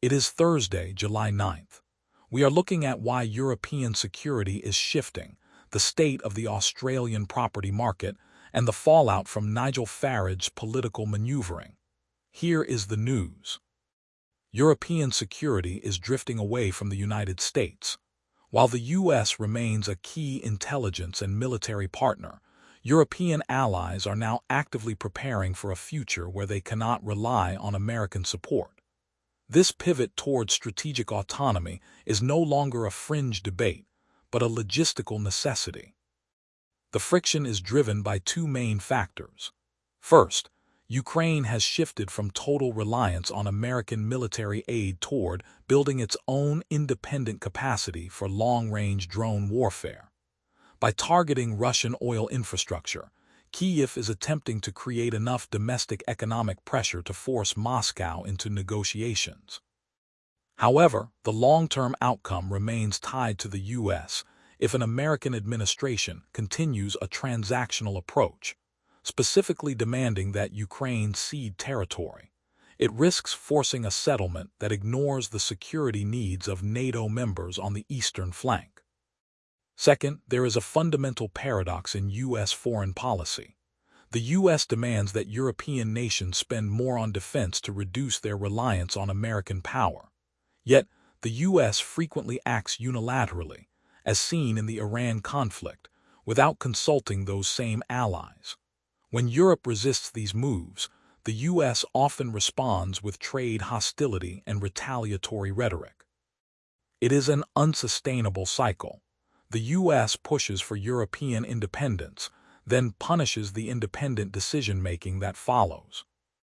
It is Thursday, July 9th. We are looking at why European security is shifting, the state of the Australian property market, and the fallout from Nigel Farage's political maneuvering. Here is the news. European security is drifting away from the United States. While the U.S. remains a key intelligence and military partner, European allies are now actively preparing for a future where they cannot rely on American support. This pivot towards strategic autonomy is no longer a fringe debate, but a logistical necessity. The friction is driven by two main factors. First, Ukraine has shifted from total reliance on American military aid toward building its own independent capacity for long-range drone warfare. By targeting Russian oil infrastructure, Kyiv is attempting to create enough domestic economic pressure to force Moscow into negotiations. However, the long-term outcome remains tied to the U.S. if an American administration continues a transactional approach, specifically demanding that Ukraine cede territory. It risks forcing a settlement that ignores the security needs of NATO members on the eastern flank. Second, there is a fundamental paradox in U.S. foreign policy. The U.S. demands that European nations spend more on defense to reduce their reliance on American power. Yet, the U.S. frequently acts unilaterally, as seen in the Iran conflict, without consulting those same allies. When Europe resists these moves, the U.S. often responds with trade hostility and retaliatory rhetoric. It is an unsustainable cycle. The U.S. pushes for European independence, then punishes the independent decision-making that follows.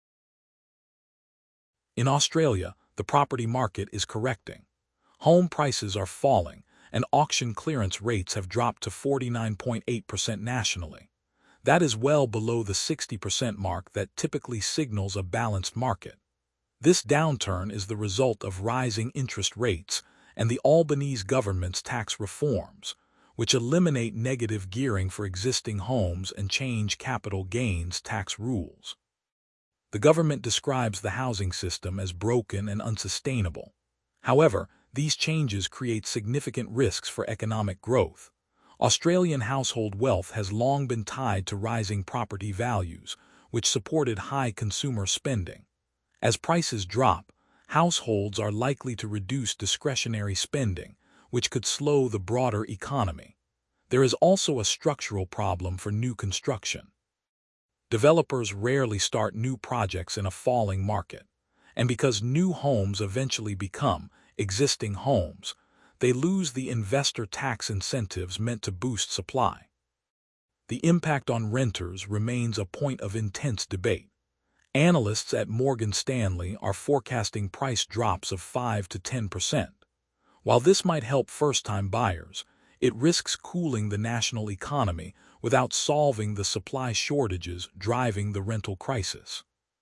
In Australia, the property market is correcting. Home prices are falling, and auction clearance rates have dropped to 49.8% nationally. That is well below the 60% mark that typically signals a balanced market. This downturn is the result of rising interest rates and the Albanese government's tax reforms, which eliminate negative gearing for existing homes and change capital gains tax rules. The government describes the housing system as broken and unsustainable. However, these changes create significant risks for economic growth. Australian household wealth has long been tied to rising property values, which supported high consumer spending. As prices drop, households are likely to reduce discretionary spending, which could slow the broader economy. There is also a structural problem for new construction. Developers rarely start new projects in a falling market, and because new homes eventually become existing homes, they lose the investor tax incentives meant to boost supply. The impact on renters remains a point of intense debate. Analysts at Morgan Stanley are forecasting price drops of 5 to 10%. While this might help first-time buyers, it risks cooling the national economy without solving the supply shortages driving the rental crisis.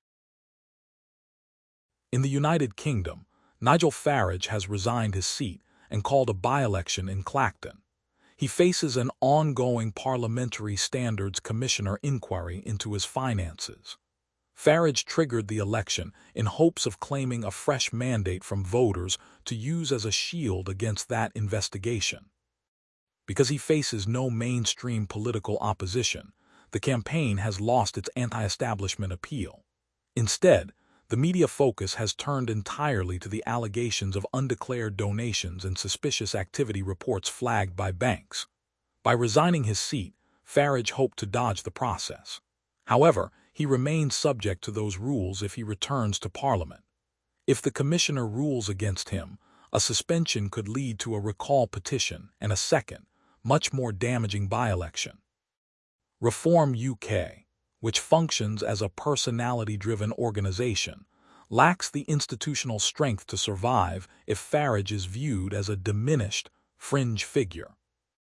In the United Kingdom, Nigel Farage has resigned his seat and called a by-election in Clacton. He faces an ongoing Parliamentary Standards Commissioner inquiry into his finances. Farage triggered the election in hopes of claiming a fresh mandate from voters to use as a shield against that investigation. Because he faces no mainstream political opposition, the campaign has lost its anti-establishment appeal. Instead, the media focus has turned entirely to the allegations of undeclared donations and suspicious activity reports flagged by banks. By resigning his seat, Farage hoped to dodge the process. However, he remains subject to those rules if he returns to Parliament. If the Commissioner rules against him, a suspension could lead to a recall petition and a second, much more damaging by-election. Reform UK, which functions as a personality-driven organization, lacks the institutional strength to survive if Farage is viewed as a diminished, fringe figure.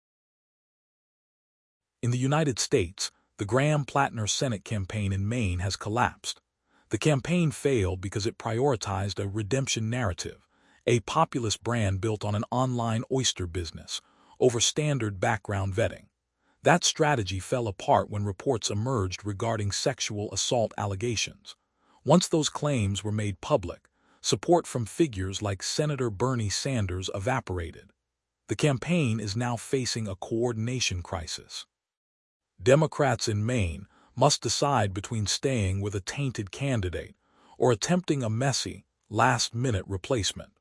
In the United States, the Graham-Plattner Senate campaign in Maine has collapsed. The campaign failed because it prioritized a redemption narrative, a populist brand built on an online oyster business, over standard background vetting. That strategy fell apart when reports emerged regarding sexual assault allegations. Once those claims were made public, support from figures like Senator Bernie Sanders evaporated. The campaign is now facing a coordination crisis. Democrats in Maine must decide between staying with a tainted candidate or attempting a messy, last-minute replacement.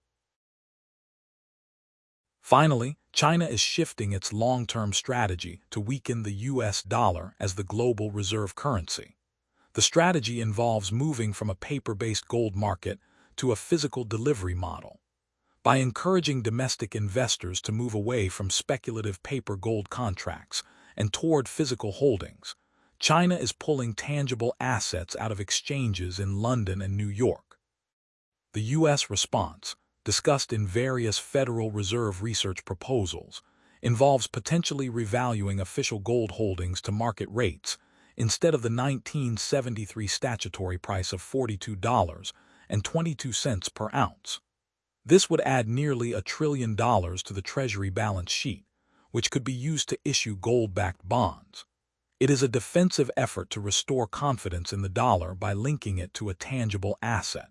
Finally, China is shifting its long-term strategy to weaken the U.S. dollar as the global reserve currency. The strategy involves moving from a paper-based gold market to a physical delivery model. By encouraging domestic investors to move away from speculative paper gold contracts and toward physical holdings, China is pulling tangible assets out of exchanges in London and New York. The U.S. response, discussed in various Federal Reserve research proposals, involves potentially revaluing official gold holdings to market rates instead of the 1973 statutory price of $42.22 per ounce. This would add nearly $1 trillion to the Treasury balance sheet, which could be used to issue gold-backed bonds. It is a defensive effort to restore confidence in the dollar by linking it to a tangible asset.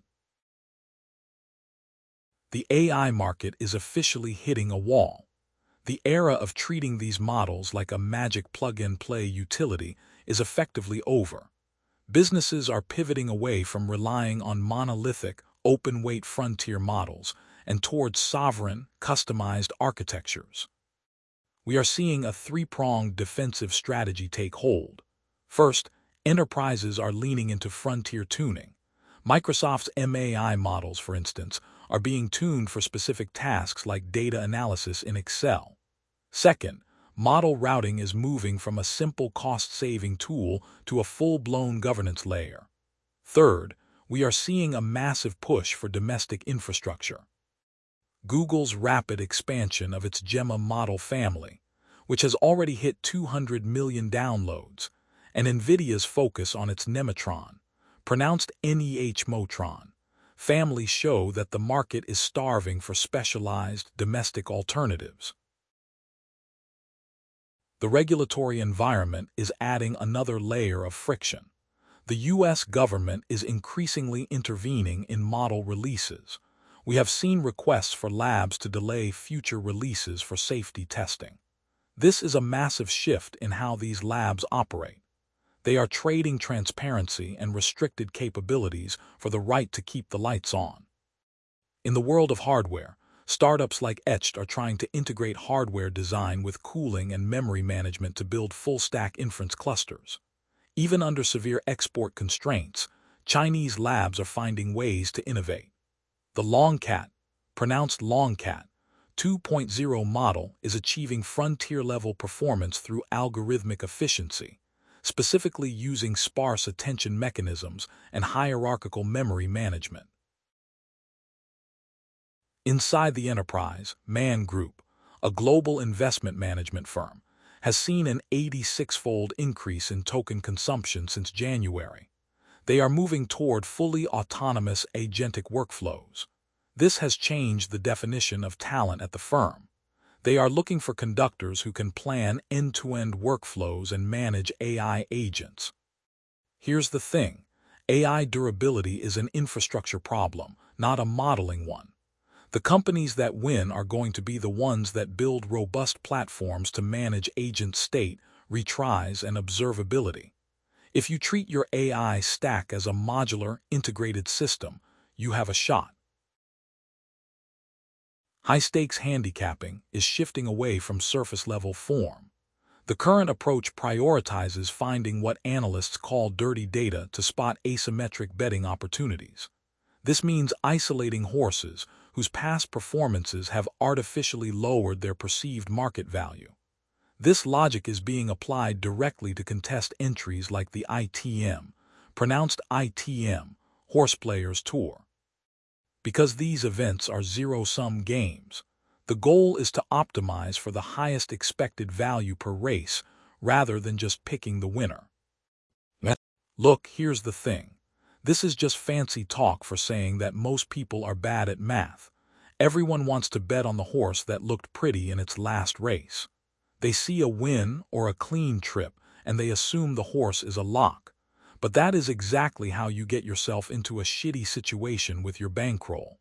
The AI market is officially hitting a wall. The era of treating these models like a magic plug-and-play utility is effectively over. Businesses are pivoting away from relying on monolithic, open-weight frontier models and towards sovereign, customized architectures. We are seeing a three-pronged defensive strategy take hold. First, enterprises are leaning into frontier tuning. Microsoft's MAI models, for instance, are being tuned for specific tasks like data analysis in Excel. Second, model routing is moving from a simple cost-saving tool to a full-blown governance layer. Third, we are seeing a massive push for domestic infrastructure. Google's rapid expansion of its Gemma model family, which has already hit 200 million downloads, and NVIDIA's focus on its Nematron, pronounced Nehmotron, family show that the market is starving for specialized domestic alternatives. The regulatory environment is adding another layer of friction. The U.S. government is increasingly intervening in model releases. We have seen requests for labs to delay future releases for safety testing. This is a massive shift in how these labs operate. They are trading transparency and restricted capabilities for the right to keep the lights on. In the world of hardware, startups like Etched are trying to integrate hardware design with cooling and memory management to build full-stack inference clusters. Even under severe export constraints, Chinese labs are finding ways to innovate. The Longcat, pronounced Longcat, 2.0 model is achieving frontier-level performance through algorithmic efficiency, specifically using sparse attention mechanisms and hierarchical memory management. Inside the enterprise, Man Group, a global investment management firm, has seen an 86-fold increase in token consumption since January. They are moving toward fully autonomous agentic workflows. This has changed the definition of talent at the firm. They are looking for conductors who can plan end-to-end workflows and manage AI agents. Here's the thing: AI durability is an infrastructure problem, not a modeling one. The companies that win are going to be the ones that build robust platforms to manage agent state, retries, and observability. If you treat your AI stack as a modular, integrated system, you have a shot. High-stakes handicapping is shifting away from surface-level form. The current approach prioritizes finding what analysts call dirty data to spot asymmetric betting opportunities. This means isolating horses whose past performances have artificially lowered their perceived market value. This logic is being applied directly to contest entries like the ITM, pronounced ITM, Horse Players Tour. Because these events are zero-sum games, the goal is to optimize for the highest expected value per race rather than just picking the winner. Look, here's the thing. This is just fancy talk for saying that most people are bad at math. Everyone wants to bet on the horse that looked pretty in its last race. They see a win or a clean trip and they assume the horse is a lock. But that is exactly how you get yourself into a shitty situation with your bankroll.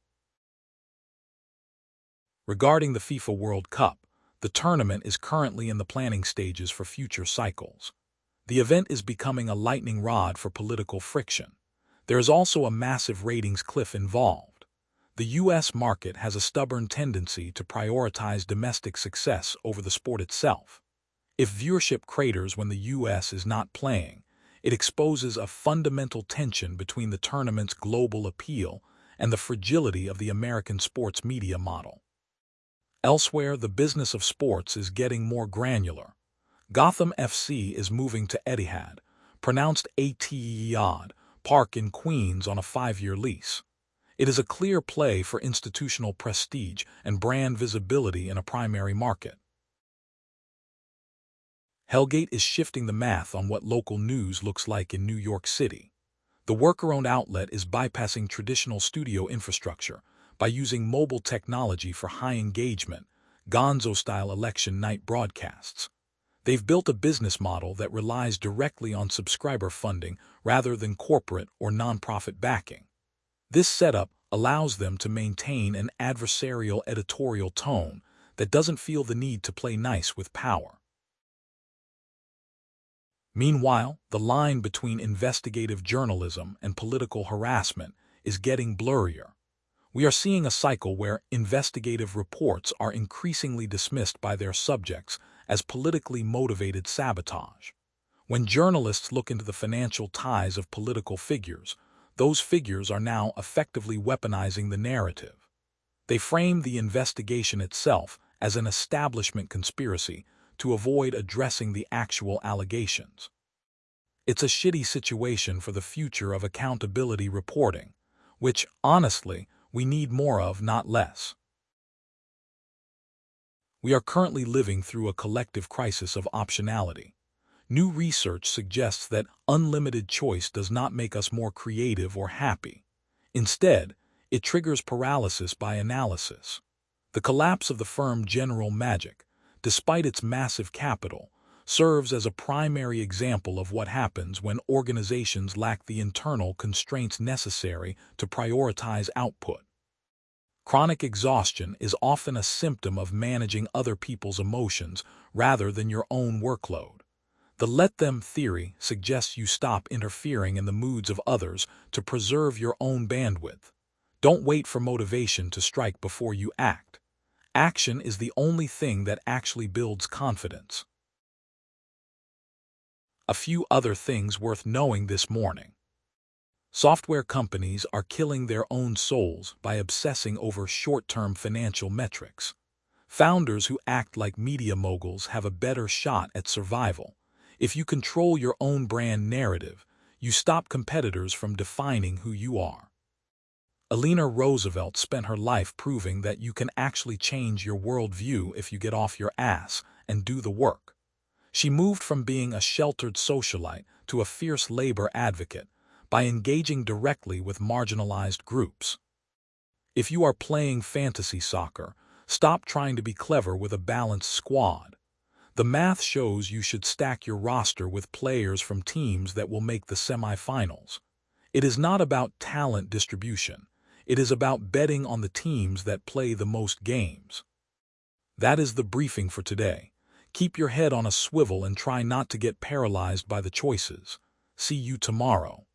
Regarding the FIFA World Cup, the tournament is currently in the planning stages for future cycles. The event is becoming a lightning rod for political friction. There is also a massive ratings cliff involved. The U.S. market has a stubborn tendency to prioritize domestic success over the sport itself. If viewership craters when the U.S. is not playing, it exposes a fundamental tension between the tournament's global appeal and the fragility of the American sports media model. Elsewhere, the business of sports is getting more granular. Gotham FC is moving to Etihad, pronounced Etihad, Park in Queens on a 5-year lease. It is a clear play for institutional prestige and brand visibility in a primary market. Hellgate is shifting the math on what local news looks like in New York City. The worker-owned outlet is bypassing traditional studio infrastructure by using mobile technology for high-engagement, Gonzo-style election night broadcasts. They've built a business model that relies directly on subscriber funding rather than corporate or nonprofit backing. This setup allows them to maintain an adversarial editorial tone that doesn't feel the need to play nice with power. Meanwhile, the line between investigative journalism and political harassment is getting blurrier. We are seeing a cycle where investigative reports are increasingly dismissed by their subjects as politically motivated sabotage. When journalists look into the financial ties of political figures, those figures are now effectively weaponizing the narrative. They frame the investigation itself as an establishment conspiracy to avoid addressing the actual allegations. It's a shitty situation for the future of accountability reporting, which, honestly, we need more of, not less. We are currently living through a collective crisis of optionality. New research suggests that unlimited choice does not make us more creative or happy. Instead, it triggers paralysis by analysis. The collapse of the firm General Magic, despite its massive capital, serves as a primary example of what happens when organizations lack the internal constraints necessary to prioritize output. Chronic exhaustion is often a symptom of managing other people's emotions rather than your own workload. The let them theory suggests you stop interfering in the moods of others to preserve your own bandwidth. Don't wait for motivation to strike before you act. Action is the only thing that actually builds confidence. A few other things worth knowing this morning. Software companies are killing their own souls by obsessing over short-term financial metrics. Founders who act like media moguls have a better shot at survival. If you control your own brand narrative, you stop competitors from defining who you are. Eleanor Roosevelt spent her life proving that you can actually change your worldview if you get off your ass and do the work. She moved from being a sheltered socialite to a fierce labor advocate by engaging directly with marginalized groups. If you are playing fantasy soccer, stop trying to be clever with a balanced squad. The math shows you should stack your roster with players from teams that will make the semifinals. It is not about talent distribution. It is about betting on the teams that play the most games. That is the briefing for today. Keep your head on a swivel and try not to get paralyzed by the choices. See you tomorrow.